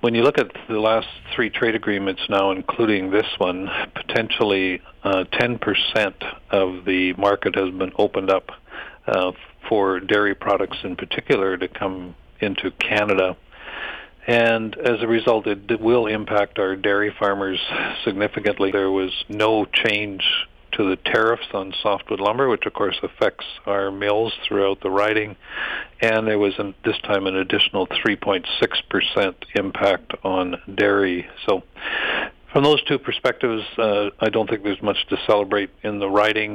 when you look at the last three trade agreements now, including this one, potentially 10% of the market has been opened up for dairy products in particular to come into Canada. And as a result, it will impact our dairy farmers significantly. There was no change to the tariffs on softwood lumber, which of course affects our mills throughout the riding, and there was this time an additional 3.6% impact on dairy. So from those two perspectives, I don't think there's much to celebrate in the riding.